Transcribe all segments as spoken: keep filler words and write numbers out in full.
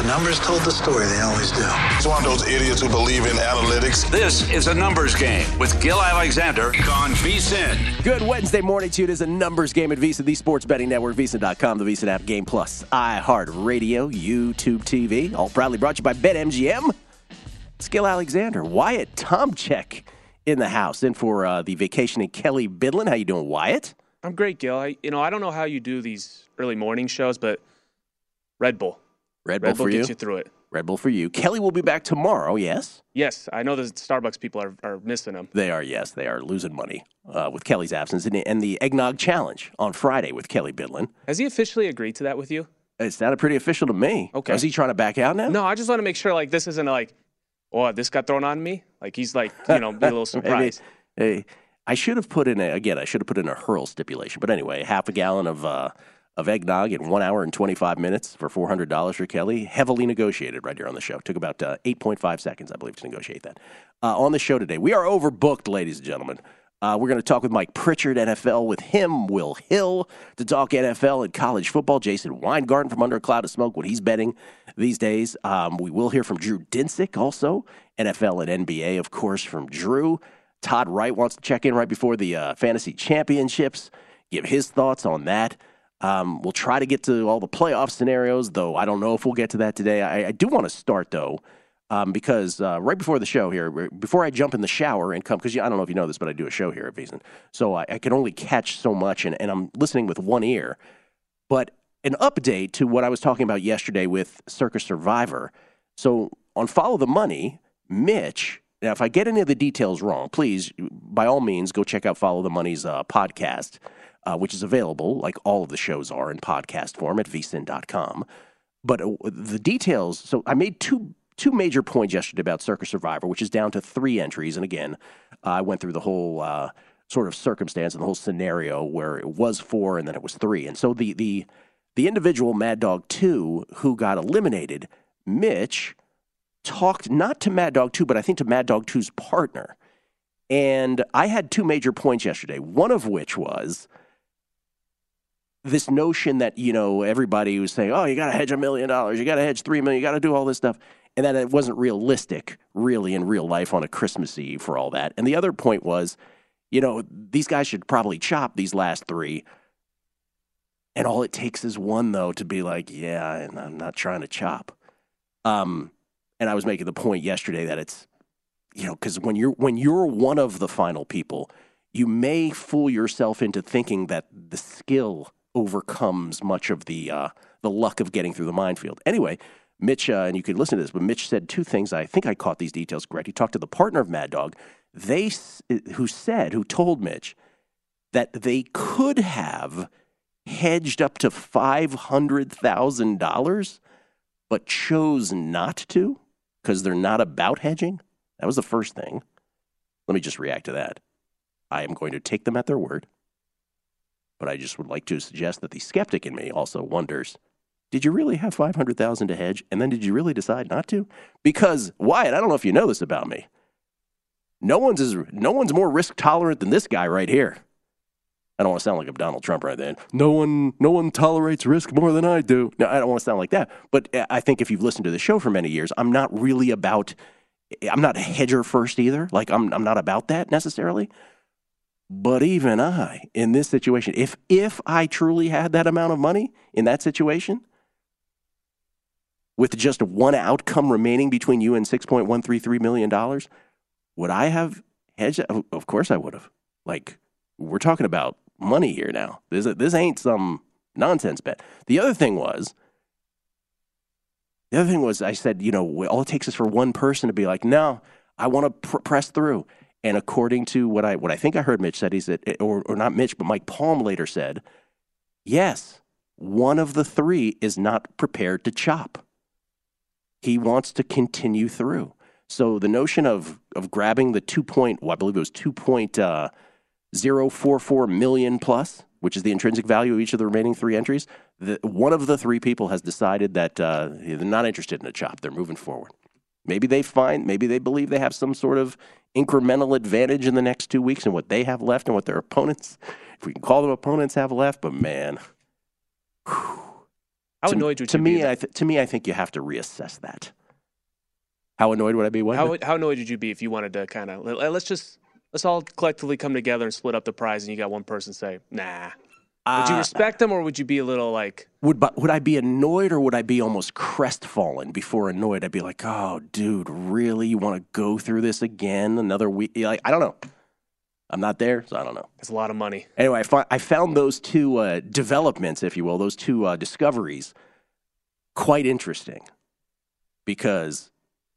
numbers told the story. They always do. He's one of those idiots who believe in analytics. This is a numbers game with Gil Alexander on VSiN. Good Wednesday morning to you. It is a numbers game at VSiN, the sports betting network, VSiN dot com, the VSiN app, Game Plus, iHeartRadio, YouTube T V. All proudly brought to you by BetMGM. It's Gil Alexander. Wyatt Tomchek in the house. In for uh, the vacationing Kelly Bidlin. How you doing, Wyatt? I'm great, Gil. I, you know, I don't know how you do these early morning shows, but Red Bull. Red Bull, Red Bull for you? gets you through it. Red Bull for you. Kelly will be back tomorrow, yes? Yes, I know the Starbucks people are, are missing him. They are, yes. They are losing money uh, with Kelly's absence. And, and the Eggnog Challenge on Friday with Kelly Bidlin. Has he officially agreed to that with you? It sounded pretty official to me. Okay. Is he trying to back out now? No, I just want to make sure, like, this isn't like, oh, this got thrown on me? Like, he's like, you know, be a little surprised. Maybe, hey, I should have put in, a, again, I should have put in a hurl stipulation. But anyway, half a gallon of uh, of eggnog in one hour and twenty-five minutes for four hundred dollars for Kelly. Heavily negotiated right here on the show. Took about uh, eight point five seconds, I believe, to negotiate that. Uh, on the show today, we are overbooked, ladies and gentlemen. Uh, we're going to talk with Mike Pritchard, N F L with him, Will Hill, to talk N F L and college football. Jason Weingarten from Under a Cloud of Smoke, what he's betting these days. Um, we will hear from Drew Dinsick also, N F L and N B A, of course, from Drew. Todd Wright wants to check in right before the uh, fantasy championships, give his thoughts on that. Um, we'll try to get to all the playoff scenarios, though I don't know if we'll get to that today. I, I do want to start, though, um, because uh, right before the show here, before I jump in the shower and come, because I don't know if you know this, but I do a show here at VSiN, so I, I can only catch so much, and, and I'm listening with one ear. But an update to what I was talking about yesterday with Circa Survivor. So on Follow the Money, Mitch, now if I get any of the details wrong, please, by all means, go check out Follow the Money's uh, podcast. Uh, which is available, like all of the shows are, in podcast form at V S I N dot com. But uh, the details, so I made two two major points yesterday about Circa Survivor, which is down to three entries. And again, uh, I went through the whole uh, sort of circumstance and the whole scenario where it was four and then it was three. And so the the the individual Mad Dog two who got eliminated, Mitch, talked not to Mad Dog two, but I think to Mad Dog two's partner. And I had two major points yesterday, one of which was this notion that, you know, everybody was saying, oh, you got to hedge a million dollars, you got to hedge three million, you got to do all this stuff, and that it wasn't realistic, really, in real life on a Christmas Eve for all that. And the other point was, you know, these guys should probably chop these last three. And all it takes is one, though, to be like, yeah, and I'm not trying to chop. Um, and I was making the point yesterday that it's, you know, because when you're when you're one of the final people, you may fool yourself into thinking that the skill overcomes much of the uh, the luck of getting through the minefield. Anyway, Mitch, uh, and you could listen to this, but Mitch said two things. I think I caught these details correct. He talked to the partner of Mad Dog, they who said, who told Mitch that they could have hedged up to five hundred thousand dollars, but chose not to because they're not about hedging. That was the first thing. Let me just react to that. I am going to take them at their word. But I just would like to suggest that the skeptic in me also wonders, did you really have five hundred thousand dollars to hedge, and then did you really decide not to? Because, Wyatt, I don't know if you know this about me. No one's as, no one's more risk tolerant than this guy right here. I don't want to sound like I'm Donald Trump right then. No one, no one tolerates risk more than I do. No, I don't want to sound like that. But I think if you've listened to the show for many years, I'm not really about, I'm not a hedger first either. Like, I'm, I'm not about that necessarily. But even I, in this situation, if if I truly had that amount of money in that situation, with just one outcome remaining between you and six point one three three million dollars, would I have hedged? Of course I would have. Like, we're talking about money here now. This, this ain't some nonsense bet. The other thing was, the other thing was I said, you know, all it takes is for one person to be like, no, I want to pr- press through. And according to what I what I think I heard Mitch said, he said, or, or not Mitch, but Mike Palm later said, yes, one of the three is not prepared to chop. He wants to continue through. So the notion of of grabbing the two point, well, I believe it was two point zero four four million plus, which is the intrinsic value of each of the remaining three entries, the, one of the three people has decided that uh, they're not interested in a chop. They're moving forward. Maybe they find, maybe they believe they have some sort of incremental advantage in the next two weeks in what they have left and what their opponents, if we can call them opponents, have left. But man, whew. How to, annoyed would to you me, be? I th- to me, I think you have to reassess that. How annoyed would I be? What? How, how annoyed would you be if you wanted to kind of, let's just, let's all collectively come together and split up the prize and you got one person say, nah. Would you respect them or would you be a little like... Would would I be annoyed or would I be almost crestfallen before annoyed? I'd be like, oh, dude, really? You want to go through this again? Another week? Like, I don't know. I'm not there, so I don't know. It's a lot of money. Anyway, I, fi- I found those two uh, developments, if you will, those two uh, discoveries quite interesting because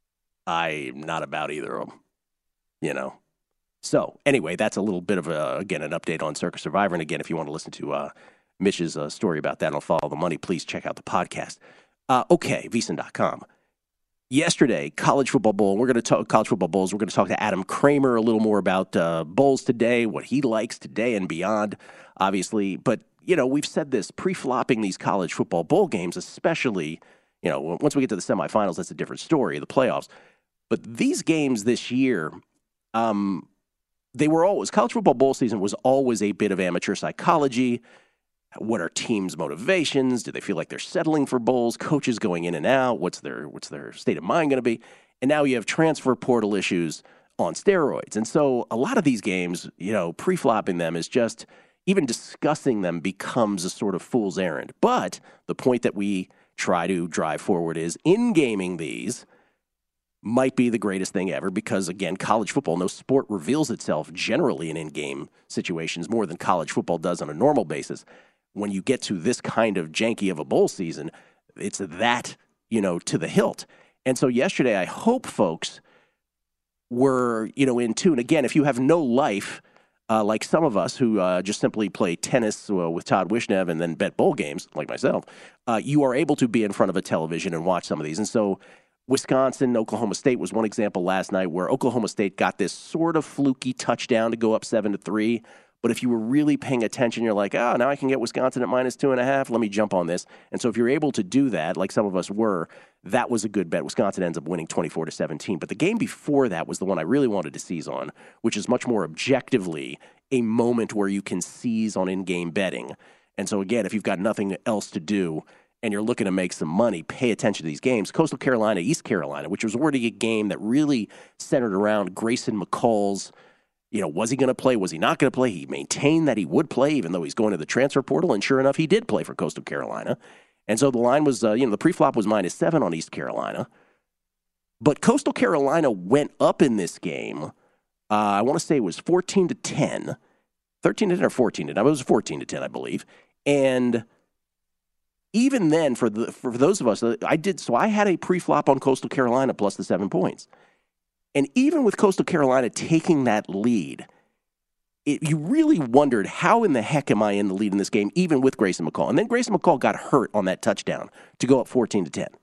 I'm not about either of them, you know. So, anyway, that's a little bit of, a, again, an update on Circa Survivor. And, again, if you want to listen to uh, Mitch's uh, story about that on Follow the Money, please check out the podcast. Uh, okay, V S I N dot com. Yesterday, College Football Bowl, we're going to talk College Football Bowls. We're going to talk to Adam Kramer a little more about uh, bowls today, what he likes today and beyond, obviously. But, you know, we've said this, pre-flopping these college football bowl games, especially, you know, once we get to the semifinals, that's a different story, the playoffs. But these games this year, um, they were always, college football bowl season was always a bit of amateur psychology. What are teams' motivations? Do they feel like they're settling for bowls? Coaches going in and out? What's their what's their state of mind going to be? And now you have transfer portal issues on steroids. And so a lot of these games, you know, pre-flopping them is just, even discussing them becomes a sort of fool's errand. But the point that we try to drive forward is in gaming these might be the greatest thing ever because, again, college football, no sport reveals itself generally in in-game situations more than college football does on a normal basis. When you get to this kind of janky of a bowl season, it's that, you know, to the hilt. And so yesterday, I hope folks were, you know, in tune. Again, if you have no life, uh, like some of us who uh, just simply play tennis uh, with Todd Wishnev and then bet bowl games, like myself, uh, you are able to be in front of a television and watch some of these. And so Wisconsin, Oklahoma State was one example last night where Oklahoma State got this sort of fluky touchdown to go up seven to three. But if you were really paying attention, you're like, oh, now I can get Wisconsin at minus two and a half. Let me jump on this. And so if you're able to do that, like some of us were, that was a good bet. Wisconsin ends up winning twenty-four to seventeen. But the game before that was the one I really wanted to seize on, which is much more objectively a moment where you can seize on in-game betting. And so, again, if you've got nothing else to do and you're looking to make some money, pay attention to these games. Coastal Carolina, East Carolina, which was already a game that really centered around Grayson McCall's, you know, was he going to play? Was he not going to play? He maintained that he would play, even though he's going to the transfer portal. And sure enough, he did play for Coastal Carolina. And so the line was, uh, you know, the pre-flop was minus seven on East Carolina. But Coastal Carolina went up in this game. Uh, I want to say it was fourteen to ten. thirteen to ten or fourteen to ten. It was fourteen to ten, I believe. And even then, for the for those of us, I did, so I had a pre-flop on Coastal Carolina plus the seven points. And even with Coastal Carolina taking that lead, it, you really wondered, how in the heck am I in the lead in this game, even with Grayson McCall? And then Grayson McCall got hurt on that touchdown to go up fourteen to ten.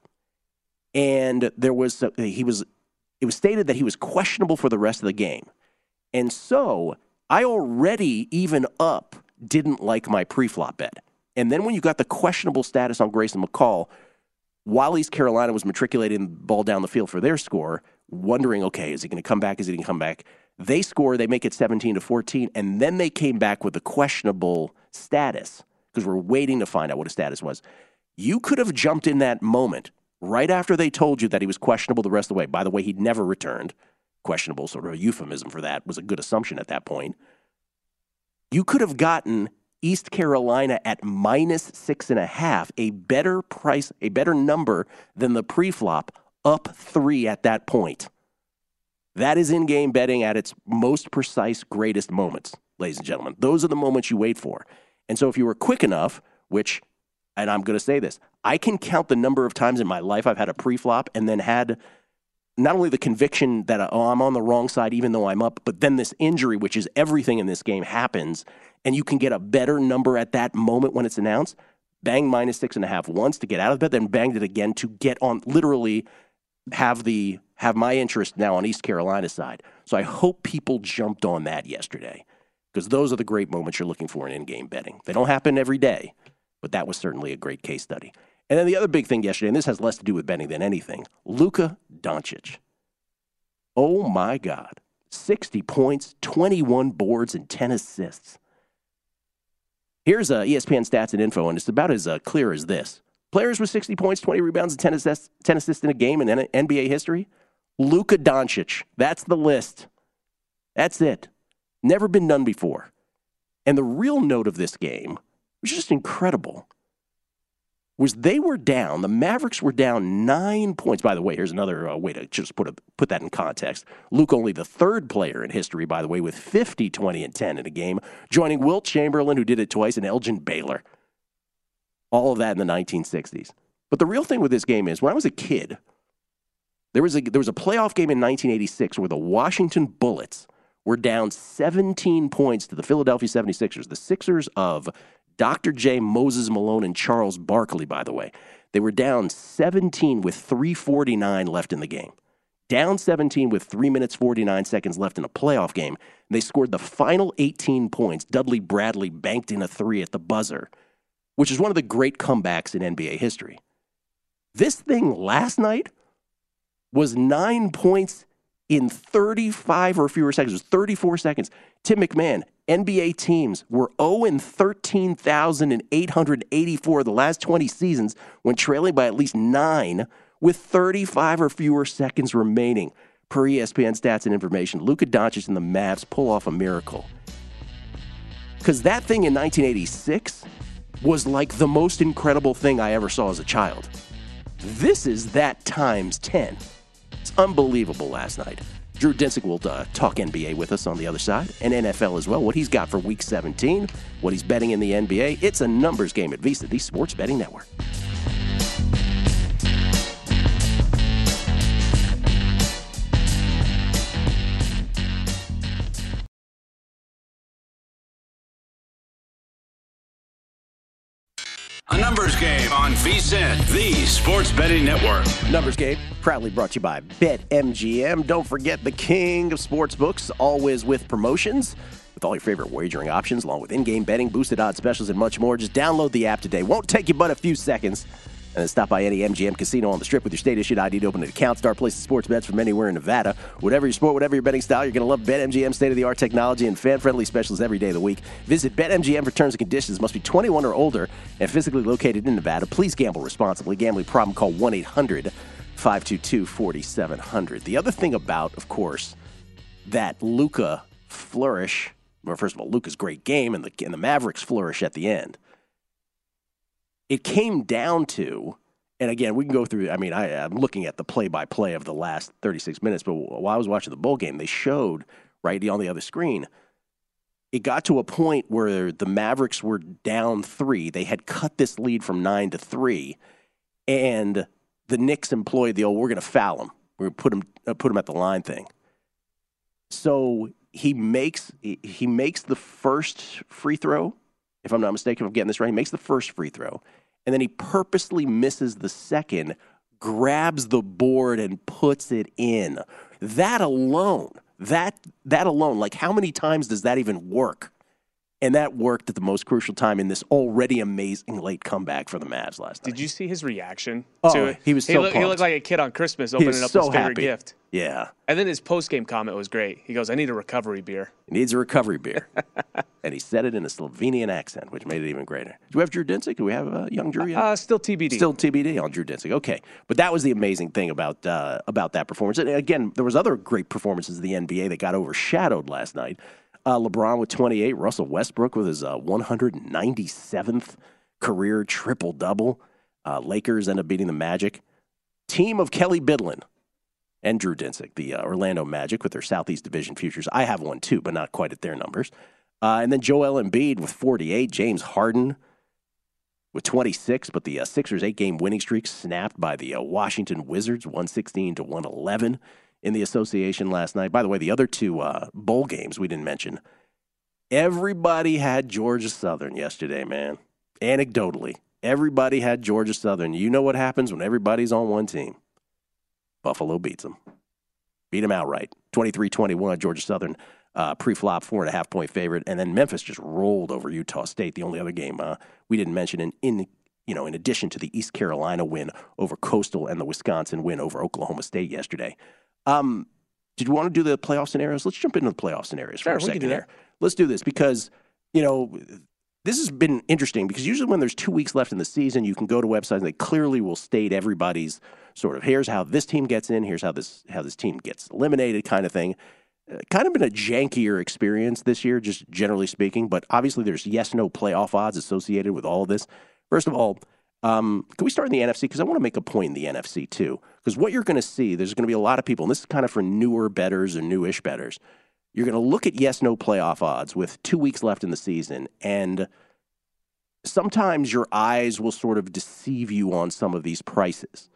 And there was, he was, it was stated that he was questionable for the rest of the game. And so I already, even up, didn't like my pre-flop bet. And then when you got the questionable status on Grayson McCall, while East Carolina was matriculating the ball down the field for their score, wondering, okay, is he going to come back? Is he going to come back? They score, they make it seventeen to fourteen, and then they came back with a questionable status because we're waiting to find out what his status was. You could have jumped in that moment right after they told you that he was questionable the rest of the way. By the way, he'd never returned. Questionable, sort of a euphemism for that, was a good assumption at that point. You could have gotten East Carolina at minus six and a half, a better price, a better number than the pre-flop, up three at that point. That is in-game betting at its most precise, greatest moments, ladies and gentlemen. Those are the moments you wait for. And so if you were quick enough, which, and I'm going to say this, I can count the number of times in my life I've had a pre-flop and then had not only the conviction that, oh, I'm on the wrong side even though I'm up, but then this injury, which is everything in this game, happens, and you can get a better number at that moment when it's announced. Bang minus six and a half once to get out of bed, then banged it again to get on, literally have the have my interest now on East Carolina's side. So I hope people jumped on that yesterday because those are the great moments you're looking for in in-game betting. They don't happen every day, but that was certainly a great case study. And then the other big thing yesterday, and this has less to do with betting than anything, Luka Doncic. Oh, my God. sixty points, twenty-one boards, and ten assists. Here's uh, E S P N stats and info, and it's about as uh, clear as this. Players with sixty points, twenty rebounds, and ten assists, ten assists in a game in N B A history. Luka Doncic. That's the list. That's it. Never been done before. And the real note of this game, which is just incredible, was they were down. The Mavericks were down nine points. By the way, here's another uh, way to just put a, put that in context. Luka only the third player in history, by the way, with fifty, twenty, and ten in a game, joining Wilt Chamberlain, who did it twice, and Elgin Baylor. All of that in the nineteen sixties. But the real thing with this game is, when I was a kid, there was a there was a playoff game in nineteen eighty-six where the Washington Bullets were down seventeen points to the Philadelphia seventy-sixers. The Sixers of Doctor J, Moses Malone, and Charles Barkley, by the way. They were down seventeen with three forty-nine left in the game. Down seventeen with three minutes, forty-nine seconds left in a playoff game. They scored the final eighteen points. Dudley Bradley banked in a three at the buzzer, which is one of the great comebacks in N B A history. This thing last night was nine points in thirty-five or fewer seconds. It was thirty-four seconds. Tim McMahon, N B A teams were oh and thirteen thousand eight hundred eighty-four the last twenty seasons when trailing by at least nine with thirty-five or fewer seconds remaining. Per E S P N stats and information, Luka Doncic and the Mavs pull off a miracle. Because that thing in nineteen eighty-six was like the most incredible thing I ever saw as a child. This is that times ten. It's unbelievable last night. Drew Dinsick will uh, talk N B A with us on the other side, and N F L as well, what he's got for Week seventeen, what he's betting in the N B A. It's a numbers game at VSiN, the Sports Betting Network. A numbers game on VSiN, the Sports Betting Network. Numbers game, proudly brought to you by BetMGM. Don't forget the king of sportsbooks, always with promotions, with all your favorite wagering options, along with in-game betting, boosted odds specials, and much more. Just download the app today. Won't take you but a few seconds. And then stop by any M G M casino on the Strip with your state-issued I D to open an account. Start placing sports bets from anywhere in Nevada. Whatever your sport, whatever your betting style, you're going to love BetMGM state-of-the-art technology and fan-friendly specials every day of the week. Visit BetMGM for terms and conditions. Must be twenty-one or older and physically located in Nevada. Please gamble responsibly. Gambling problem, call one eight hundred five two two four seven zero zero. The other thing about, of course, that Luka flourish, well, first of all, Luka's great game and the, and the Mavericks flourish at the end. It came down to, and again, we can go through, I mean, I, I'm looking at the play-by-play of the last thirty-six minutes, but while I was watching the bowl game, they showed, right, on the other screen, it got to a point where the Mavericks were down three. They had cut this lead from nine to three, and the Knicks employed the, oh, we're going to foul him. We're going to put him, uh, put him at the line thing. So he makes he makes the first free throw, if I'm not mistaken, if I'm getting this right, he makes the first free throw, and then he purposely misses the second, grabs the board, and puts it in. That alone, that that alone, like how many times does that even work? And that worked at the most crucial time in this already amazing late comeback for the Mavs last night. Did you see his reaction oh, to it? He was so he, look, pumped. he looked like a kid on Christmas opening up so his favorite happy. gift. Yeah. And then his post-game comment was great. He goes, I need a recovery beer. He needs a recovery beer. And he said it in a Slovenian accent, which made it even greater. Do we have Drew Dinsick? Do we have uh, young Drew yet? Uh, still T B D. Still T B D on Drew Dinsick. Okay. But that was the amazing thing about uh, about that performance. And again, there was other great performances in the N B A that got overshadowed last night. Uh, LeBron with twenty-eight, Russell Westbrook with his uh, one hundred ninety-seventh career triple-double. Uh, Lakers end up beating the Magic. Team of Kelly Bidlin and Drew Dinsick, the uh, Orlando Magic with their Southeast Division futures. I have one too, but not quite at their numbers. Uh, and then Joel Embiid with forty-eight, James Harden with twenty-six, but the uh, Sixers' eight-game winning streak snapped by the uh, Washington Wizards, one sixteen to one eleven. In the association last night. By the way, the other two uh, bowl games we didn't mention. Everybody had Georgia Southern yesterday, man. Anecdotally, everybody had Georgia Southern. You know what happens when everybody's on one team. Buffalo beats them. Beat them outright. twenty-three twenty-one, Georgia Southern uh, pre-flop, four and a half point favorite. And then Memphis just rolled over Utah State, the only other game uh, we didn't mention. In, in, you know, in addition to the East Carolina win over Coastal and the Wisconsin win over Oklahoma State yesterday. Um, did you want to do the playoff scenarios? Let's jump into the playoff scenarios for sure, a second we can do here. Let's do this because, you know, this has been interesting because usually when there's two weeks left in the season, you can go to websites and they clearly will state everybody's sort of, here's how this team gets in, here's how this how this team gets eliminated kind of thing. Uh, kind of been a jankier experience this year, just generally speaking, but obviously there's yes-no playoff odds associated with all of this. First of all, um, can we start in the N F C? Because I want to make a point in the N F C too. Because what you're going to see, there's going to be a lot of people, and this is kind of for newer bettors or newish bettors. You're going to look at yes-no playoff odds with two weeks left in the season, and sometimes your eyes will sort of deceive you on some of these prices.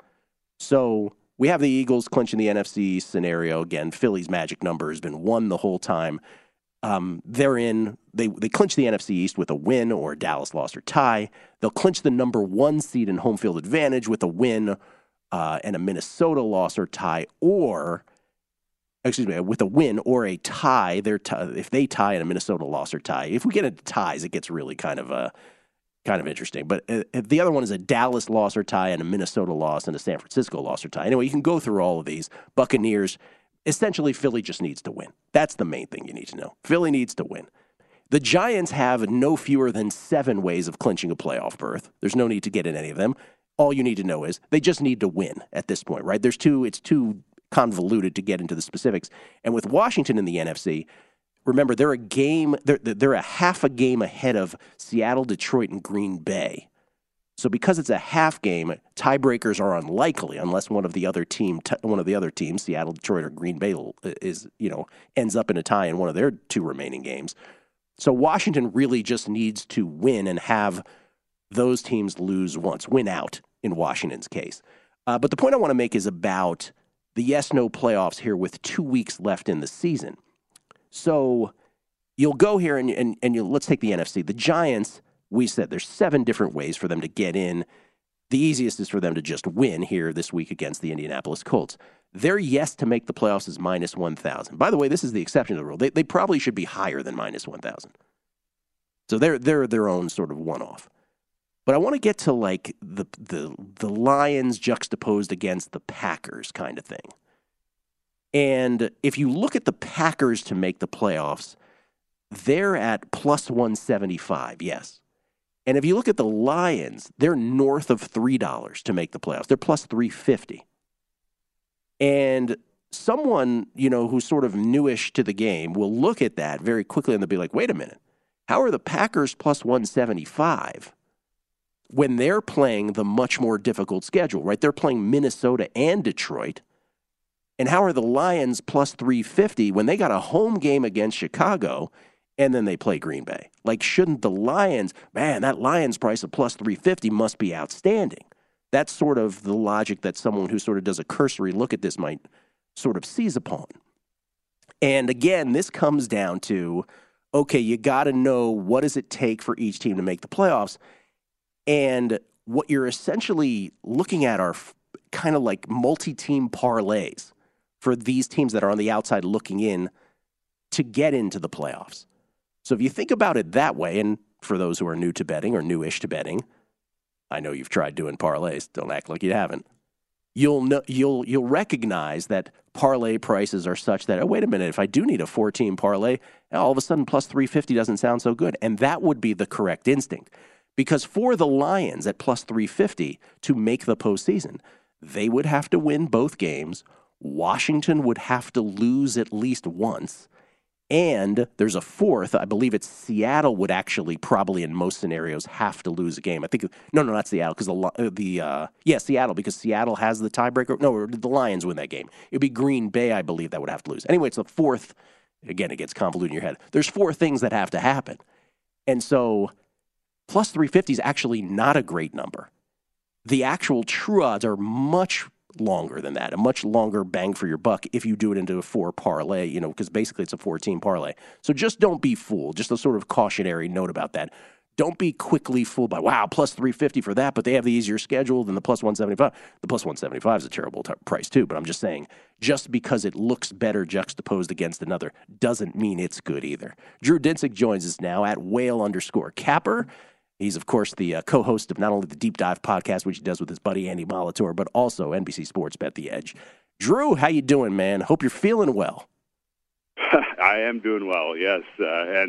So we have the Eagles clinching the N F C scenario. Again, Philly's magic number has been one the whole time. Um, they're in, they, they clinch the N F C East with a win or a Dallas loss or tie. They'll clinch the number one seed in home field advantage with a win uh, and a Minnesota loss or tie, or excuse me, with a win or a tie. They're t- if they tie in a Minnesota loss or tie. If we get into ties, it gets really kind of uh, kind of interesting. But uh, the other one is a Dallas loss or tie and a Minnesota loss and a San Francisco loss or tie. Anyway, you can go through all of these. Buccaneers, essentially, Philly just needs to win. That's the main thing you need to know. Philly needs to win. The Giants have no fewer than seven ways of clinching a playoff berth. There's no need to get in any of them. All you need to know is they just need to win at this point, right? There's two, it's too convoluted to get into the specifics. And with Washington in the N F C, remember, they're a game, they're, they're a half a game ahead of Seattle, Detroit, and Green Bay. So because it's a half game, tiebreakers are unlikely unless one of the other team, one of the other teams, Seattle, Detroit, or Green Bay, is you know ends up in a tie in one of their two remaining games. So Washington really just needs to win and have those teams lose once, win out in Washington's case. Uh, but the point I want to make is about the yes-no playoffs here with two weeks left in the season. So you'll go here and and, and you'll, let's take the N F C. The Giants, we said there's seven different ways for them to get in. The easiest is for them to just win here this week against the Indianapolis Colts. Their yes to make the playoffs is minus one thousand. By the way, this is the exception to the rule. They, they probably should be higher than minus one thousand. So they're, they're their own sort of one-off. But I want to get to like the, the, the Lions juxtaposed against the Packers kind of thing. And if you look at the Packers to make the playoffs, they're at plus one seventy-five, yes. And if you look at the Lions, they're north of three dollars to make the playoffs. They're plus three fifty. And someone, you know, who's sort of newish to the game will look at that very quickly and they'll be like, wait a minute, how are the Packers plus one seventy-five when they're playing the much more difficult schedule, right? They're playing Minnesota and Detroit. And how are the Lions plus three fifty when they got a home game against Chicago and then they play Green Bay? Like, shouldn't the Lions, man, that Lions price of plus three fifty must be outstanding. That's sort of the logic that someone who sort of does a cursory look at this might sort of seize upon. And again, this comes down to, okay, you got to know what does it take for each team to make the playoffs. And what you're essentially looking at are f- kind of like multi-team parlays for these teams that are on the outside looking in to get into the playoffs. So if you think about it that way, and for those who are new to betting or newish to betting, I know you've tried doing parlays. Don't act like you haven't. You'll know, you'll you'll recognize that parlay prices are such that, oh, wait a minute, if I do need a four-team parlay, all of a sudden plus three fifty doesn't sound so good. And that would be the correct instinct. Because for the Lions at plus three fifty to make the postseason, they would have to win both games. Washington would have to lose at least once. And there's a fourth. I believe it's Seattle would actually probably in most scenarios have to lose a game. I think, no, no, not Seattle, because the, the uh, yeah, Seattle, because Seattle has the tiebreaker. No, the Lions win that game. It would be Green Bay, I believe, that would have to lose. Anyway, it's the fourth. Again, it gets convoluted in your head. There's four things that have to happen. And so plus three fifty is actually not a great number. The actual true odds are much longer than that, a much longer bang for your buck if you do it into a four parlay, you know, because basically it's a four-team parlay. So just don't be fooled. Just a sort of cautionary note about that. Don't be quickly fooled by, wow, plus three fifty for that, but they have the easier schedule than the plus one seventy-five. The plus one seventy-five is a terrible t- price too, but I'm just saying, just because it looks better juxtaposed against another doesn't mean it's good either. Drew Dinsick joins us now at whale underscore capper. He's, of course, the uh, co-host of not only the Deep Dive podcast, which he does with his buddy Andy Molitor, but also N B C Sports Bet The Edge. Drew, how you doing, man? Hope you're feeling well. I am doing well, yes. Uh, and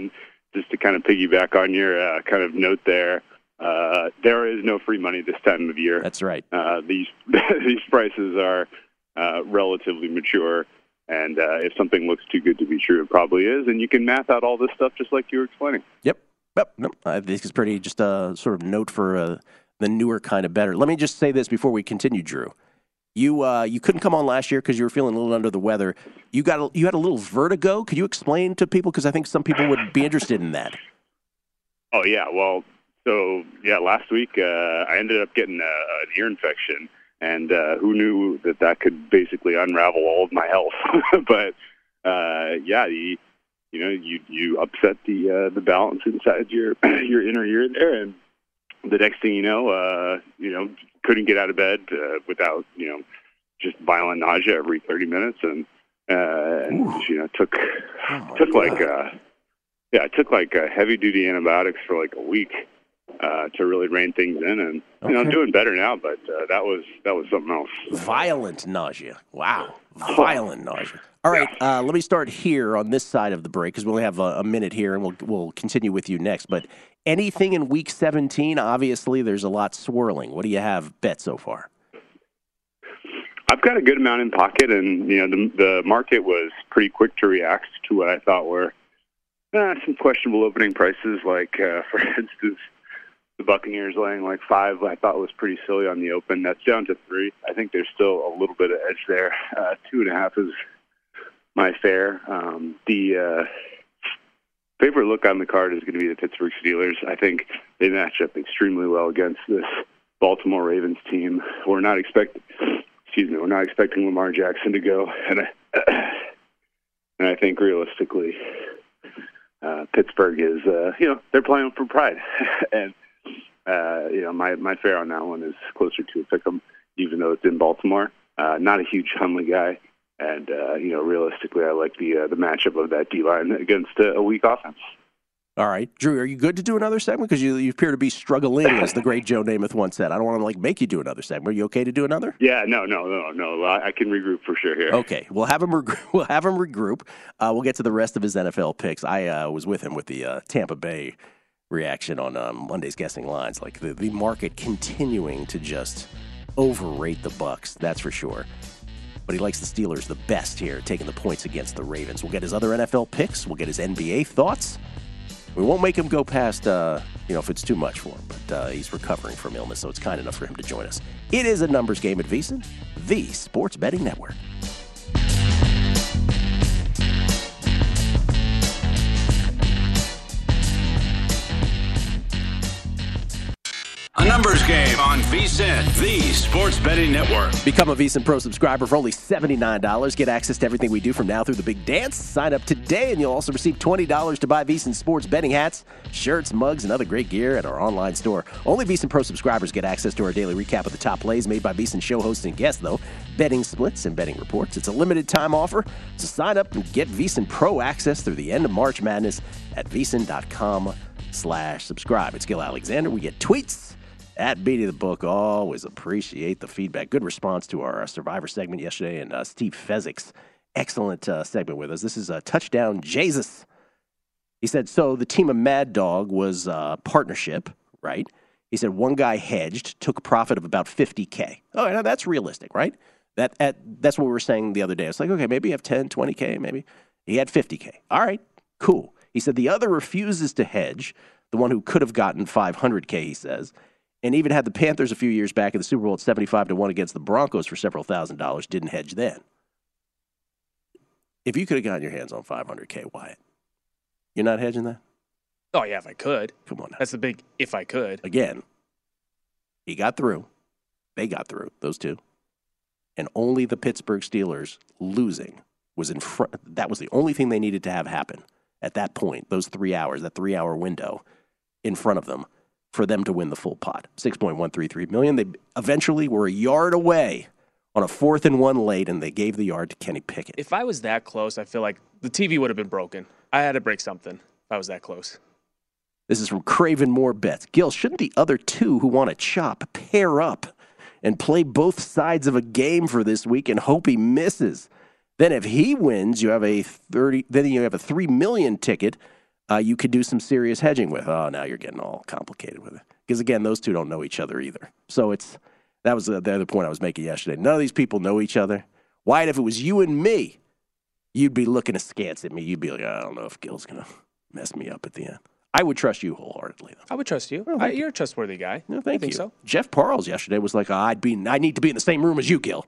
just to kind of piggyback on your uh, kind of note there, uh, there is no free money this time of year. That's right. Uh, these these prices are uh, relatively mature, and uh, if something looks too good to be true, it probably is. And you can math out all this stuff just like you were explaining. Yep. Yep. Nope. I think it's pretty just a sort of note for uh, the newer kind of better. Let me just say this before we continue, Drew. You uh, you couldn't come on last year because you were feeling a little under the weather. You got a, you had a little vertigo. Could you explain to people? Because I think some people would be interested in that. Oh, yeah. Well, so, yeah, last week uh, I ended up getting a, an ear infection, and uh, who knew that that could basically unravel all of my health. But, uh, yeah, the, you know, you you upset the uh, the balance inside your your inner ear there, and the next thing you know, uh, you know, couldn't get out of bed uh, without, you know, just violent nausea every thirty minutes, and uh, and you know, took Oh took God. like uh, yeah, it took like uh, heavy duty antibiotics for like a week uh, to really rein things in, and you know, I'm Okay. doing better now, but uh, that was that was something else. Violent nausea. Wow. Violent nausea. All right. Uh, let me start here on this side of the break because we only have a, a minute here, and we'll we'll continue with you next. But anything in Week seventeen? Obviously, there's a lot swirling. What do you have bet so far? I've got a good amount in pocket, and you know, the the market was pretty quick to react to what I thought were uh, some questionable opening prices. Like, uh, for instance, the Buccaneers laying like five, I thought was pretty silly on the open. That's down to three. I think there's still a little bit of edge there. Uh, two and a half is my fare. Um, the uh, favorite look on the card is going to be the Pittsburgh Steelers. I think they match up extremely well against this Baltimore Ravens team. We're not expecting, excuse me, we're not expecting Lamar Jackson to go, and I, and I think realistically, uh, Pittsburgh is, uh, you know, they're playing for pride, and uh, you know, my my fare on that one is closer to a pick'em, even though it's in Baltimore. Uh, not a huge Hundley guy. And, uh, you know, realistically, I like the uh, the matchup of that D-line against uh, a weak offense. All right. Drew, are you good to do another segment? Because you, you appear to be struggling, as the great Joe Namath once said. I don't want to, like, make you do another segment. Are you okay to do another? Yeah, no, no, no, no. I, I can regroup for sure here. Okay. We'll have him, reg- we'll have him regroup. Uh, we'll get to the rest of his N F L picks. I uh, was with him with the uh, Tampa Bay reaction on um, Monday's Guessing Lines. Like, the, the market continuing to just overrate the Bucs, that's for sure. But he likes the Steelers the best here, taking the points against the Ravens. We'll get his other N F L picks. We'll get his N B A thoughts. We won't make him go past, uh, you know, if it's too much for him. But uh, he's recovering from illness, so it's kind enough for him to join us. It is a numbers game at VSiN, the Sports Betting Network. A numbers game on VSiN, the Sports Betting Network. Become a VSiN Pro subscriber for only seventy-nine dollars. Get access to everything we do from now through the big dance. Sign up today, and you'll also receive twenty dollars to buy VSiN sports betting hats, shirts, mugs, and other great gear at our online store. Only VSiN Pro subscribers get access to our daily recap of the top plays made by VSiN show hosts and guests, though. Betting splits and betting reports. It's a limited time offer, so sign up and get VSiN Pro access through the end of March Madness at VSiN.com slash subscribe. It's Gil Alexander. We get tweets at Beating the Book. Always appreciate the feedback. Good response to our uh, Survivor segment yesterday, and uh, Steve Fezzik's excellent uh, segment with us. This is a touchdown Jesus. He said, so the team of Mad Dog was a uh, partnership, right? He said one guy hedged, took a profit of about fifty K. Oh, now that's realistic, right? That at, That's what we were saying the other day. It's like, okay, maybe you have ten, twenty K, maybe. He had fifty K. All right, cool. He said the other refuses to hedge, the one who could have gotten five hundred K, he says, and even had the Panthers a few years back in the Super Bowl at seventy-five to one against the Broncos for several thousand dollars, didn't hedge then. If you could have gotten your hands on five hundred K, Wyatt, you're not hedging that? Oh, yeah, if I could. Come on now. That's the big if I could. Again, he got through. They got through, those two. And only the Pittsburgh Steelers losing was in front. That was the only thing they needed to have happen at that point, those three hours, that three-hour window in front of them for them to win the full pot. six point one three three million dollars. They eventually were a yard away on a fourth and one late, and they gave the yard to Kenny Pickett. If I was that close, I feel like the T V would have been broken. I had to break something if I was that close. This is from Craven Moore Bets. Gil, shouldn't the other two who want to chop pair up and play both sides of a game for this week and hope he misses? Then if he wins, you have a thirty. Then you have a three million ticket uh, you could do some serious hedging with. Oh, now you're getting all complicated with it. Because, again, those two don't know each other either. So it's that was the, the other point I was making yesterday. None of these people know each other. Wyatt, if it was you and me, you'd be looking askance at me. You'd be like, I don't know if Gil's going to mess me up at the end. I would trust you wholeheartedly, though. I would trust you. Oh, I, you're a trustworthy guy. No, thank I think you. so. Jeff Parles yesterday was like, oh, I'd be, I need to be in the same room as you, Gil.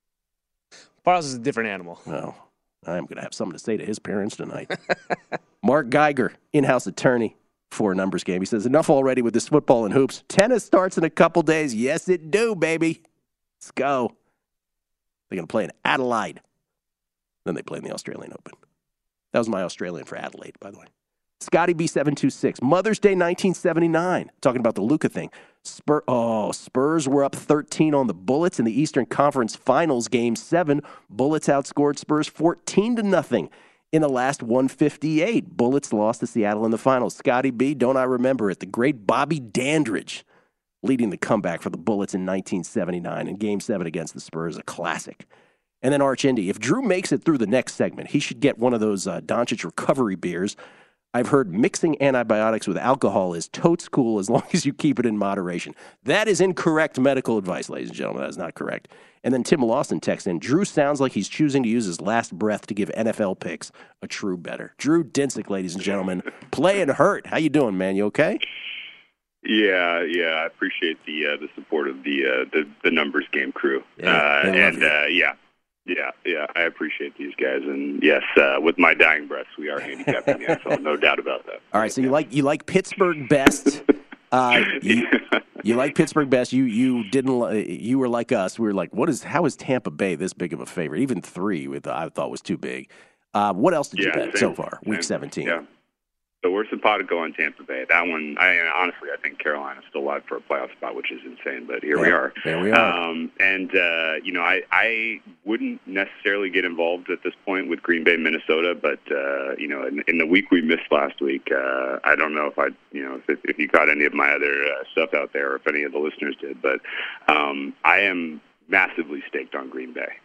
Parles is a different animal. Well, I'm going to have something to say to his parents tonight. Mark Geiger, in-house attorney for a numbers game. He says, enough already with this football and hoops. Tennis starts in a couple days. Yes, it do, baby. Let's go. They're going to play in Adelaide. Then they play in the Australian Open. That was my Australian for Adelaide, by the way. Scotty B seven two six, Mother's Day nineteen seventy-nine. Talking about the Luka thing. Spur, oh, Spurs were up thirteen on the Bullets in the Eastern Conference Finals, Game seven. Bullets outscored Spurs fourteen to nothing in the last one fifty-eight. Bullets lost to Seattle in the finals. Scotty B, don't I remember it? The great Bobby Dandridge leading the comeback for the Bullets in nineteen seventy-nine in Game seven against the Spurs, a classic. And then Arch Indy. If Drew makes it through the next segment, he should get one of those uh, Doncic recovery beers. I've heard mixing antibiotics with alcohol is totes cool as long as you keep it in moderation. That is incorrect medical advice, ladies and gentlemen. That is not correct. And then Tim Lawson texts in, Drew sounds like he's choosing to use his last breath to give N F L picks a true better. Drew Dinsick, ladies and gentlemen, playing hurt. How you doing, man? You okay? Yeah, yeah. I appreciate the uh, the support of the uh, the, the numbers game crew. Yeah, uh, and uh, yeah. Yeah, yeah, I appreciate these guys, and yes, uh, with my dying breaths, we are handicapping the N F L, no doubt about that. All right, so you like you like Pittsburgh best. Uh, you, you like Pittsburgh best. You you didn't. You were like us. We were like, what is? How is Tampa Bay this big of a favorite? Even three, with I thought was too big. Uh, what else did you yeah, bet same, so far? same. Week seventeen. Yeah. So we're simpatico on Tampa Bay. That one, I honestly, I think Carolina's still alive for a playoff spot, which is insane. But here yeah, we are. There we are. Um, and uh, you know, I, I wouldn't necessarily get involved at this point with Green Bay, Minnesota. But uh, you know, in, in the week we missed last week, uh, I don't know if I, you know, if, if you caught any of my other uh, stuff out there, or if any of the listeners did. But um, I am massively staked on Green Bay.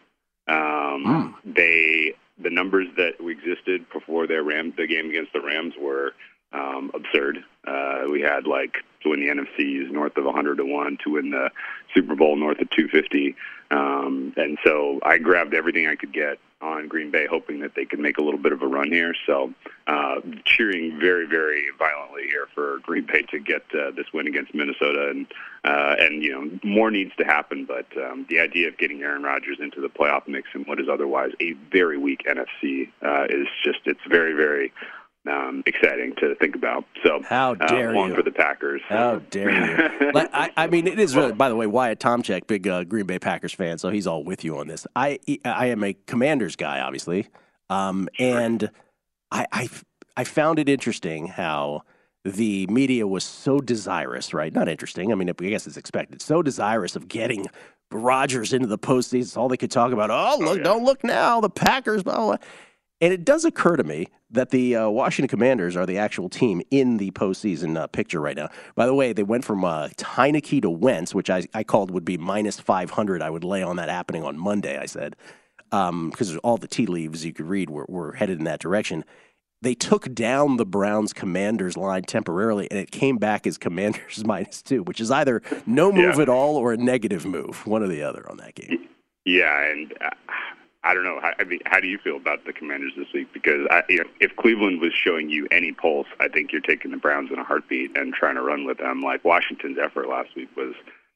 Um, mm. They. The numbers that existed before their Rams, the game against the Rams were um, absurd. Uh, we had like to win the N F Cs north of one hundred to one, to win the Super Bowl north of two fifty. Um, and so I grabbed everything I could get on Green Bay, hoping that they could make a little bit of a run here. So uh, cheering very, very violently here for Green Bay to get uh, this win against Minnesota. And, uh, and you know, more needs to happen, but um, the idea of getting Aaron Rodgers into the playoff mix in what is otherwise a very weak N F C uh, is just, it's very, very Um, exciting to think about. So, how dare uh, one you for the Packers? How dare you? like, I, I mean, it is. Really, by the way, Wyatt Tomchek, big uh, Green Bay Packers fan, so he's all with you on this. I I am a Commanders guy, obviously, um, and I, I I found it interesting how the media was so desirous, right? Not interesting. I mean, I guess it's expected. So desirous of getting Rodgers into the postseason. It's all they could talk about. Oh, look! Oh, yeah. Don't look now. The Packers. Blah, blah. And it does occur to me that the uh, Washington Commanders are the actual team in the postseason uh, picture right now. By the way, they went from uh, Heineke to Wentz, which I, I called would be minus five hundred. I would lay on that happening on Monday, I said, because um, all the tea leaves you could read were, were headed in that direction. They took down the Browns-Commanders line temporarily, and it came back as Commanders minus two, which is either no move yeah. at all or a negative move, one or the other on that game. Yeah, and uh, I don't know. How, I mean, how do you feel about the Commanders this week? Because I, you know, if Cleveland was showing you any pulse, I think you're taking the Browns in a heartbeat and trying to run with them. Like Washington's effort last week was,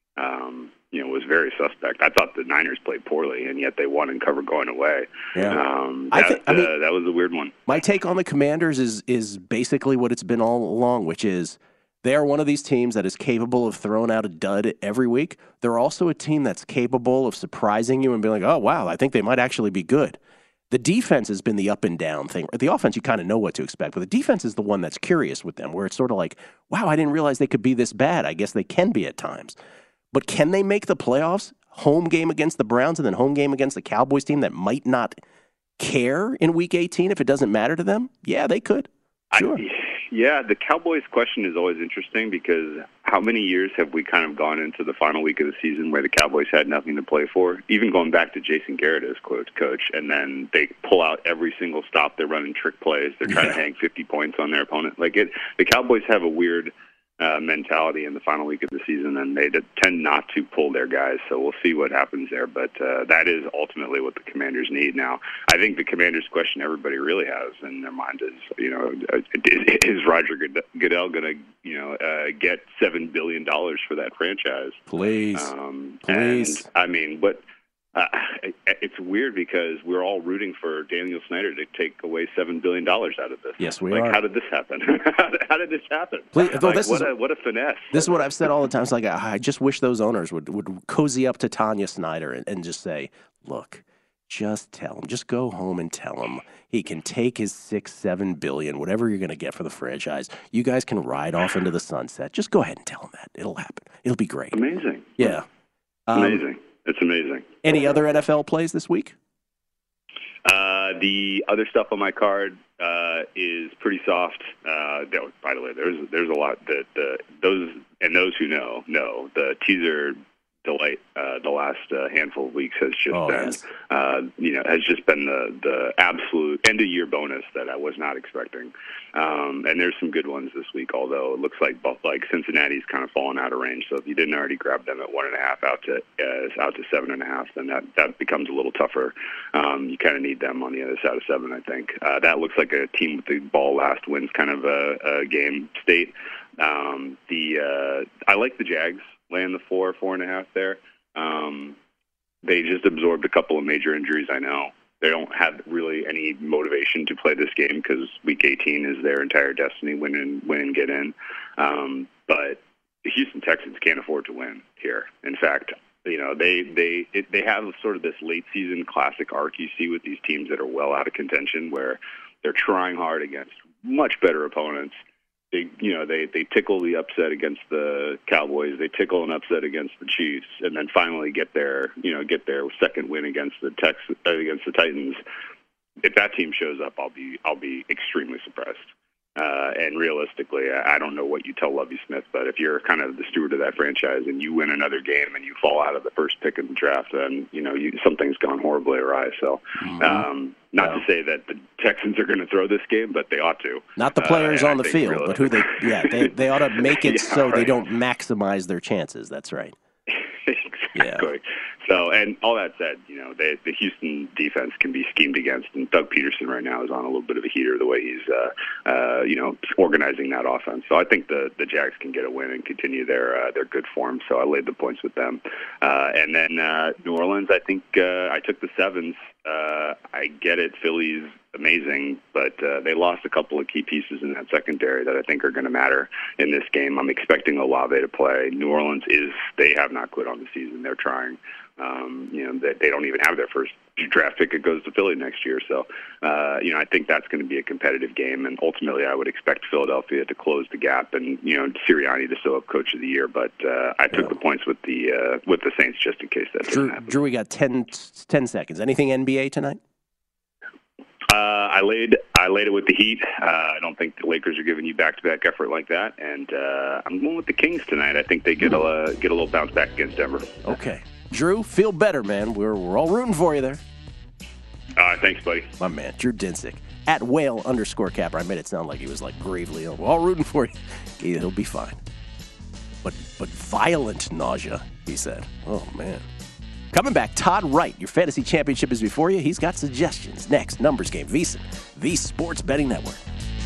um, you know, was very suspect. I thought the Niners played poorly, and yet they won and covered going away. Yeah. Um, that, I think, I mean, uh, that was a weird one. My take on the Commanders is is basically what it's been all along, which is they are one of these teams that is capable of throwing out a dud every week. They're also a team that's capable of surprising you and being like, oh, wow, I think they might actually be good. The defense has been the up and down thing. The offense, you kind of know what to expect, but the defense is the one that's curious with them, where it's sort of like, wow, I didn't realize they could be this bad. I guess they can be at times. But can they make the playoffs? Home game against the Browns and then home game against the Cowboys team that might not care in Week eighteen if it doesn't matter to them? Yeah, they could. Sure. I, Yeah, the Cowboys question is always interesting because how many years have we kind of gone into the final week of the season where the Cowboys had nothing to play for? Even going back to Jason Garrett as coach, and then they pull out every single stop. They're running trick plays. They're trying yeah. to hang fifty points on their opponent. Like it, the Cowboys have a weird uh, mentality in the final week of the season, and they tend not to pull their guys. So we'll see what happens there. But uh, that is ultimately what the Commanders need now. I think the Commanders' question everybody really has in their mind is, you know, is Roger Goodell going to, you know, uh, get seven billion dollars for that franchise? Please, um, please. And, I mean, what? Uh, it's weird because we're all rooting for Daniel Snyder to take away seven billion dollars out of this. Yes, we like, are. How did this happen? how did this happen? Please, like, this what, is, a, what a finesse. This is what I've said all the time. It's like, I just wish those owners would, would cozy up to Tanya Snyder and, and just say, look, just tell him. Just go home and tell him he can take his six, seven billion, whatever you're going to get for the franchise. You guys can ride off into the sunset. Just go ahead and tell him that. It'll happen. It'll be great. Amazing. Yeah. Um, amazing. It's amazing. Any other N F L plays this week? Uh, the other stuff on my card uh, is pretty soft. Uh, there, by the way, there's there's a lot that the those and those who know know the teaser delight uh, the last uh, handful of weeks has just oh, been yes. uh, you know has just been the the absolute end of year bonus that I was not expecting. Um, and there's some good ones this week, although it looks like both, like Cincinnati's kind of fallen out of range. So if you didn't already grab them at one and a half out to uh, out to seven and a half, then that, that becomes a little tougher. Um, you kind of need them on the other side of seven, I think. Uh, that looks like a team with the ball last wins kind of a, a game state. Um, the uh, I like the Jags laying the four, four and a half there. Um, they just absorbed a couple of major injuries, I know. They don't have really any motivation to play this game because Week eighteen is their entire destiny, win and, win and get in. Um, but the Houston Texans can't afford to win here. In fact, you know, they they it, they have sort of this late-season classic arc you see with these teams that are well out of contention where they're trying hard against much better opponents. They, you know, they, they tickle the upset against the Cowboys. They tickle an upset against the Chiefs, and then finally get their, you know, get their second win against the Tex uh, against the Titans. If that team shows up, I'll be I'll be extremely surprised. Uh, and realistically, I don't know what you tell Lovie Smith, but if you're kind of the steward of that franchise and you win another game and you fall out of the first pick in the draft, then you know you, something's gone horribly awry. So, um, not yeah. to say that the Texans are going to throw this game, but they ought to. Not the players uh, on the field, but who they yeah they they ought to make it yeah, so right. they don't maximize their chances. That's right. Exactly. Yeah. So, and all that said, you know, they, the Houston defense can be schemed against, and Doug Peterson right now is on a little bit of a heater the way he's, uh, uh, you know, organizing that offense. So I think the, the Jags can get a win and continue their uh, their good form. So I laid the points with them. Uh, and then uh, New Orleans, I think uh, I took the sevens. Uh, I get it. Philly's amazing, but uh, they lost a couple of key pieces in that secondary that I think are going to matter in this game. I'm expecting Olave to play. New Orleans is, they have not quit on the season. They're trying. Um, you know, they, they don't even have their first draft pick. It goes to Philly next year. So, uh, you know, I think that's going to be a competitive game. And ultimately, I would expect Philadelphia to close the gap and, you know, Sirianni to still have Coach of the Year. But uh, I took yeah. the points with the uh, with the Saints just in case that Drew, doesn't happen. Drew, we got ten, ten seconds. Anything N B A tonight? Uh, I laid I laid it with the Heat. Uh, I don't think the Lakers are giving you back-to-back effort like that. And uh, I'm going with the Kings tonight. I think they get a uh, get a little bounce back against Denver. Okay. Drew, feel better, man. We're we're all rooting for you there. Uh, thanks, buddy. My man, Drew Dinsick. At whale underscore capper. I made it sound like he was like gravely ill. We're all rooting for you. He'll be fine. But but violent nausea, he said. Oh, man. Coming back, Todd Wright. Your fantasy championship is before you. He's got suggestions. Next, Numbers Game, VSiN, the Sports Betting Network.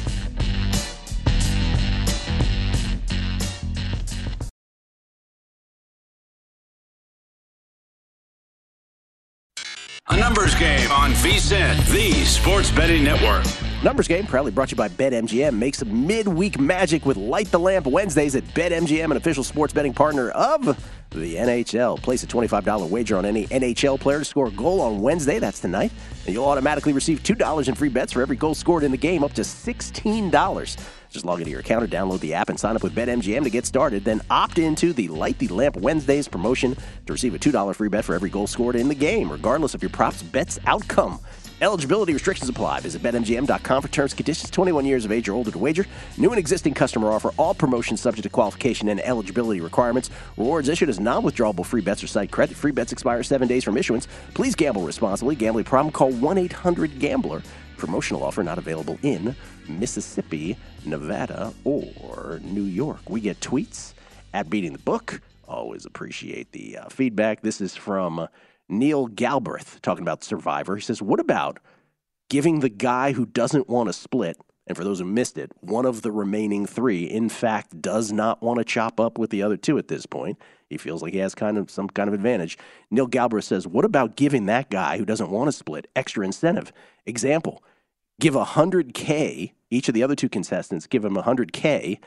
A Numbers Game on VSiN, the Sports Betting Network. Numbers Game proudly brought to you by BetMGM. Make some midweek magic with Light the Lamp Wednesdays at BetMGM, an official sports betting partner of the N H L. Place a twenty-five dollars wager on any N H L player to score a goal on Wednesday. That's tonight. And you'll automatically receive two dollars in free bets for every goal scored in the game, up to sixteen dollars. Just log into your account or download the app and sign up with BetMGM to get started. Then opt into the Light the Lamp Wednesdays promotion to receive a two dollars free bet for every goal scored in the game, regardless of your props bet's outcome. Eligibility restrictions apply. Visit bet M G M dot com for terms and conditions. twenty-one years of age or older to wager. New and existing customer offer. All promotions subject to qualification and eligibility requirements. Rewards issued as non-withdrawable free bets or site credit. Free bets expire seven days from issuance. Please gamble responsibly. Gambling problem? Call one eight hundred gambler. Promotional offer not available in Mississippi, Nevada, or New York. We get tweets at Beating the Book. Always appreciate the uh, feedback. This is from Neil Galbraith talking about Survivor. He says, what about giving the guy who doesn't want to split, and for those who missed it, one of the remaining three, in fact, does not want to chop up with the other two at this point. He feels like he has kind of some kind of advantage. Neil Galbraith says, what about giving that guy who doesn't want to split extra incentive? Example, give one hundred K, each of the other two contestants, give him one hundred K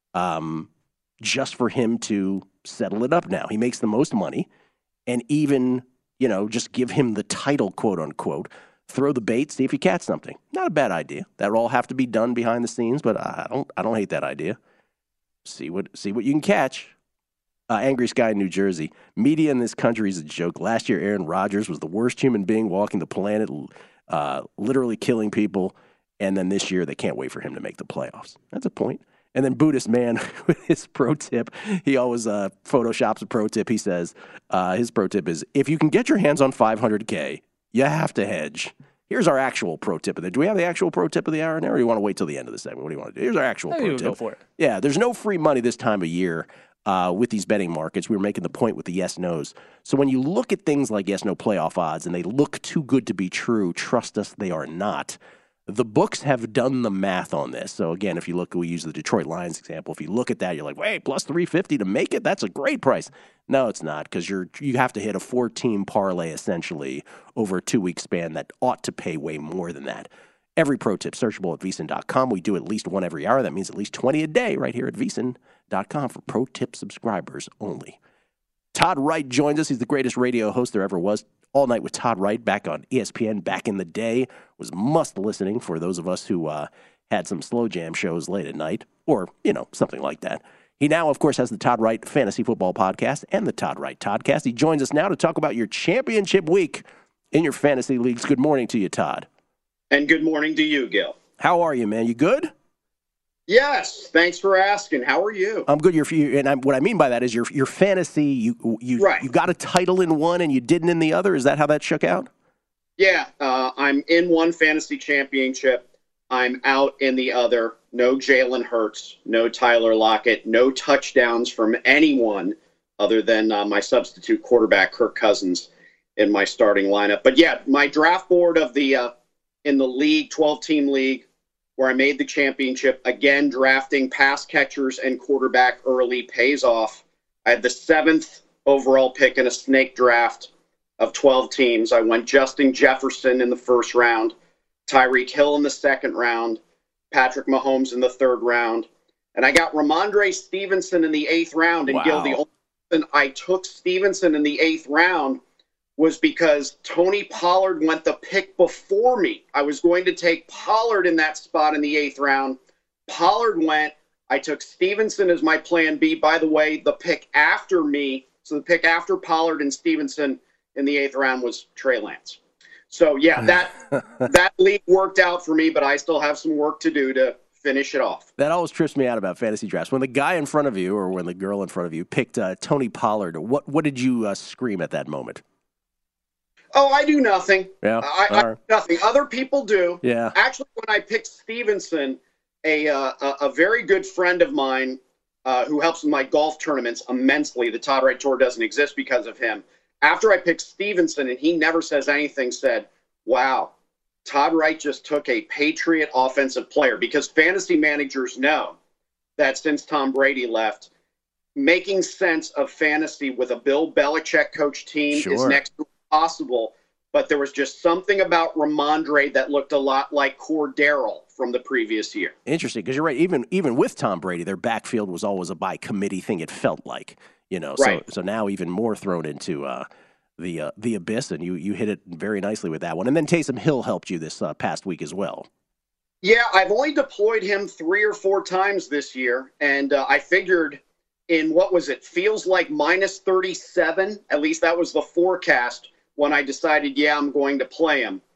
um, just for him to settle it up now. He makes the most money, and even, you know, just give him the title, quote unquote, throw the bait, see if you catch something. Not a bad idea. That will all have to be done behind the scenes, but I don't I don't hate that idea. See what see what you can catch. Uh, Angry Sky in New Jersey. Media in this country is a joke. Last year, Aaron Rodgers was the worst human being walking the planet, uh, literally killing people. And then this year, they can't wait for him to make the playoffs. That's a point. And then Buddhist Man, with his pro tip, he always uh, photoshops a pro tip. He says uh, his pro tip is, if you can get your hands on five hundred K, you have to hedge. Here's our actual pro tip of the. Do we have the actual pro tip of the hour now, or do you want to wait till the end of the segment? What do you want to do? Here's our actual pro tip. Go for it. Yeah, there's no free money this time of year uh, with these betting markets. We were making the point with the yes-nos. So when you look at things like yes-no playoff odds and they look too good to be true, trust us, they are not. The books have done the math on this. So, again, if you look, we use the Detroit Lions example. If you look at that, you're like, wait, plus three fifty to make it? That's a great price. No, it's not, because you're you have to hit a four-team parlay, essentially, over a two-week span that ought to pay way more than that. Every pro tip searchable at V S I N dot com. We do at least one every hour. That means at least twenty a day right here at V S I N dot com for pro tip subscribers only. Todd Wright joins us. He's the greatest radio host there ever was. All Night with Todd Wright back on E S P N back in the day was must listening for those of us who uh, had some slow jam shows late at night or, you know, something like that. He now, of course, has the Todd Wright Fantasy Football Podcast and the Todd Wright Toddcast. He joins us now to talk about your championship week in your fantasy leagues. Good morning to you, Todd. And good morning to you, Gil. How are you, man? You good? Yes, thanks for asking. How are you? I'm good. You're, and I'm, what I mean by that is your your fantasy. You you right. you got a title in one and you didn't in the other. Is that how that shook out? Yeah, uh, I'm in one fantasy championship. I'm out in the other. No Jalen Hurts, no Tyler Lockett, no touchdowns from anyone other than uh, my substitute quarterback Kirk Cousins in my starting lineup. But yeah, my draft board of the uh, in the league, twelve-team league, where I made the championship, again, drafting pass catchers and quarterback early pays off. I had the seventh overall pick in a snake draft of twelve teams. I went Justin Jefferson in the first round, Tyreek Hill in the second round, Patrick Mahomes in the third round, and I got Ramondre Stevenson in the eighth round. And wow. Gil, the only reason I took Stevenson in the eighth round was because Tony Pollard went the pick before me. I was going to take Pollard in that spot in the eighth round. Pollard went. I took Stevenson as my plan B. By the way, the pick after me, so the pick after Pollard and Stevenson in the eighth round was Trey Lance. So, yeah, that that league worked out for me, but I still have some work to do to finish it off. That always trips me out about fantasy drafts. When the guy in front of you or when the girl in front of you picked uh, Tony Pollard, what, what did you uh, scream at that moment? Oh, I do nothing. Yeah, I, I right. do nothing. Other people do. Yeah. Actually, when I picked Stevenson, a uh, a, a very good friend of mine uh, who helps with my golf tournaments immensely, the Todd Wright Tour doesn't exist because of him. After I picked Stevenson, and he never says anything, said, wow, Todd Wright just took a Patriot offensive player, because fantasy managers know that since Tom Brady left, making sense of fantasy with a Bill Belichick coach team sure. is next to possible, but there was just something about Ramondre that looked a lot like Cordero from the previous year. Interesting, because you're right. Even even with Tom Brady, their backfield was always a by committee thing. It felt like, you know. Right. So so now even more thrown into uh, the uh, the abyss, and you you hit it very nicely with that one. And then Taysom Hill helped you this uh, past week as well. Yeah, I've only deployed him three or four times this year, and uh, I figured in what was it? Feels like minus thirty-seven. At least that was the forecast when I decided, yeah, I'm going to play him.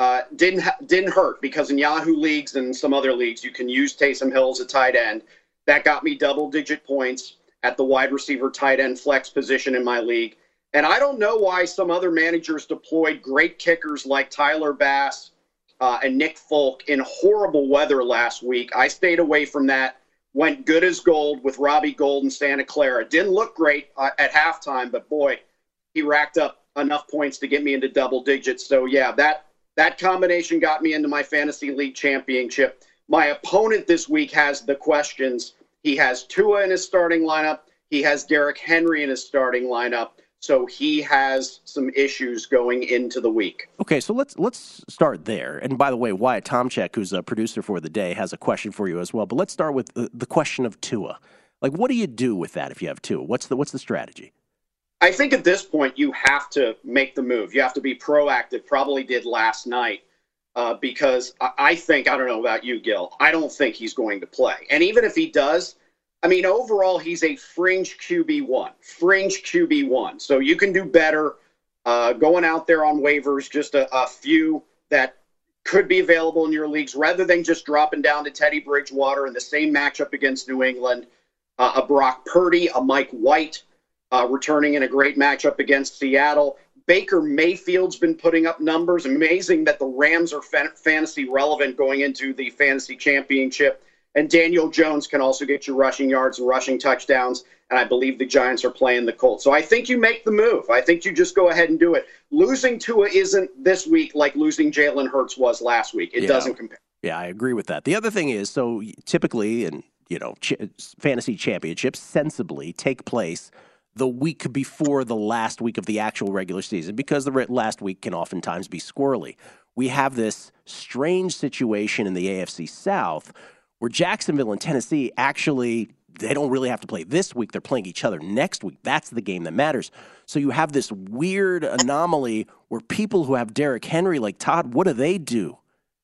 Uh, didn't ha- didn't hurt because in Yahoo leagues and some other leagues, you can use Taysom Hill as a tight end. That got me double-digit points at the wide receiver tight end flex position in my league. And I don't know why some other managers deployed great kickers like Tyler Bass uh, and Nick Folk in horrible weather last week. I stayed away from that, went good as gold with Robbie Gould and Santa Clara. Didn't look great uh, at halftime, but boy, he racked up enough points to get me into double digits. So, yeah, that that combination got me into my fantasy league championship. My opponent this week has the questions. He has Tua in his starting lineup. He has Derrick Henry in his starting lineup. So he has some issues going into the week. Okay, so let's let's start there. And by the way, Wyatt Tomchek, who's a producer for the day, has a question for you as well. But let's start with the, the question of Tua. Like, what do you do with that if you have Tua? What's the what's the strategy? I think at this point you have to make the move. You have to be proactive. Probably did last night uh, because I think, I don't know about you, Gil, I don't think he's going to play. And even if he does, I mean, overall, he's a fringe Q B one, fringe Q B one. So you can do better uh, going out there on waivers, just a, a few that could be available in your leagues rather than just dropping down to Teddy Bridgewater in the same matchup against New England, uh, a Brock Purdy, a Mike White, Uh, returning in a great matchup against Seattle. Baker Mayfield's been putting up numbers. Amazing that the Rams are fan- fantasy relevant going into the fantasy championship. And Daniel Jones can also get you rushing yards and rushing touchdowns. And I believe the Giants are playing the Colts. So I think you make the move. I think you just go ahead and do it. Losing Tua isn't this week like losing Jalen Hurts was last week. It yeah. doesn't compare. Yeah, I agree with that. The other thing is, so typically in you know ch- fantasy championships sensibly take place the week before the last week of the actual regular season, because the last week can oftentimes be squirrely. We have this strange situation in the A F C South where Jacksonville and Tennessee actually, they don't really have to play this week. They're playing each other next week. That's the game that matters. So you have this weird anomaly where people who have Derrick Henry, like Todd, what do they do?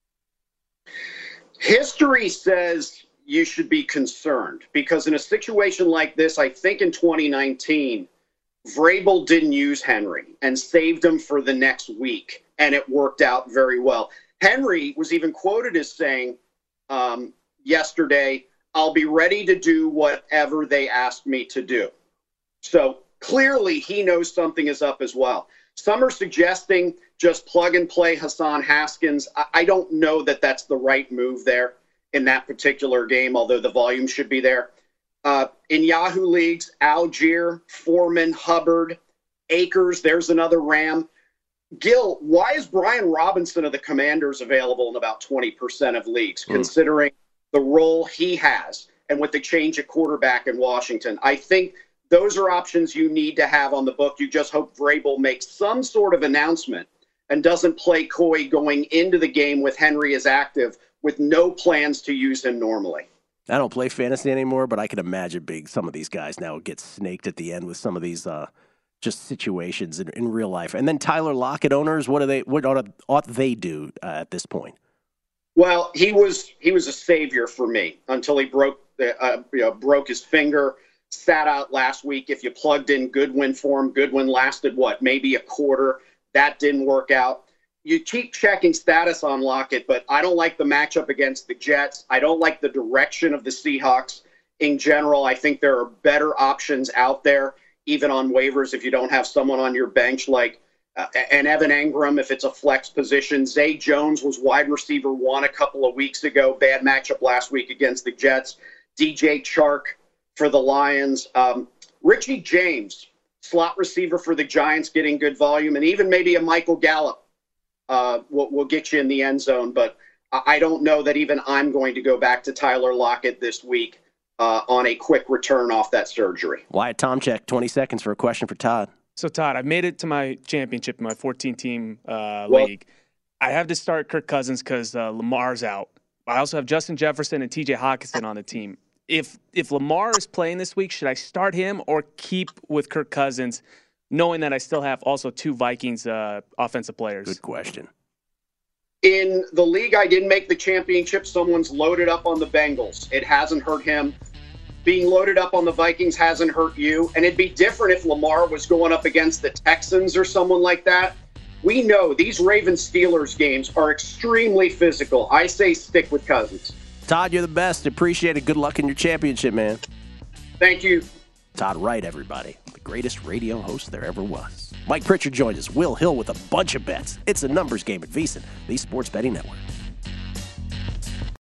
History says you should be concerned because in a situation like this, I think in twenty nineteen, Vrabel didn't use Henry and saved him for the next week, and it worked out very well. Henry was even quoted as saying um, yesterday, "I'll be ready to do whatever they ask me to do." So clearly he knows something is up as well. Some are suggesting just plug and play Hassan Haskins. I, I don't know that that's the right move there in that particular game, although the volume should be there. Uh, in Yahoo leagues, Algier, Foreman, Hubbard, Akers, there's another Ram. Gil, why is Brian Robinson of the Commanders available in about twenty percent of leagues, mm. considering the role he has and with the change at quarterback in Washington? I think those are options you need to have on the book. You just hope Vrabel makes some sort of announcement and doesn't play coy going into the game with Henry as active, with no plans to use him normally. I don't play fantasy anymore, but I can imagine being some of these guys now get snaked at the end with some of these uh, just situations in, in real life. And then Tyler Lockett owners, what do they what ought, ought they do uh, at this point? Well, he was he was a savior for me until he broke uh, you know, broke his finger, sat out last week. If you plugged in Goodwin for him, Goodwin lasted what, maybe a quarter. That didn't work out. You keep checking status on Lockett, but I don't like the matchup against the Jets. I don't like the direction of the Seahawks in general. I think there are better options out there, even on waivers, if you don't have someone on your bench like uh, an Evan Engram, if it's a flex position. Zay Jones was wide receiver one a couple of weeks ago. Bad matchup last week against the Jets. D J Chark for the Lions. Um, Richie James, slot receiver for the Giants, getting good volume, and even maybe a Michael Gallup. Uh, will will get you in the end zone, but I don't know that even I'm going to go back to Tyler Lockett this week uh, on a quick return off that surgery. Wyatt Tomchek, twenty seconds for a question for Todd. So, Todd, I've made it to my championship in my fourteen-team uh, well, league. I have to start Kirk Cousins because uh, Lamar's out. I also have Justin Jefferson and T J Hockenson on the team. If if Lamar is playing this week, should I start him or keep with Kirk Cousins, knowing that I still have also two Vikings uh, offensive players? Good question. In the league I didn't make the championship, someone's loaded up on the Bengals. It hasn't hurt him. Being loaded up on the Vikings hasn't hurt you. And it'd be different if Lamar was going up against the Texans or someone like that. We know these Ravens-Steelers games are extremely physical. I say stick with Cousins. Todd, you're the best. Appreciate it. Good luck in your championship, man. Thank you. Todd Wright, everybody. The greatest radio host there ever was. Mike Pritchard joined us. Will Hill with a bunch of bets. It's a numbers game at VSiN, the Sports Betting Network.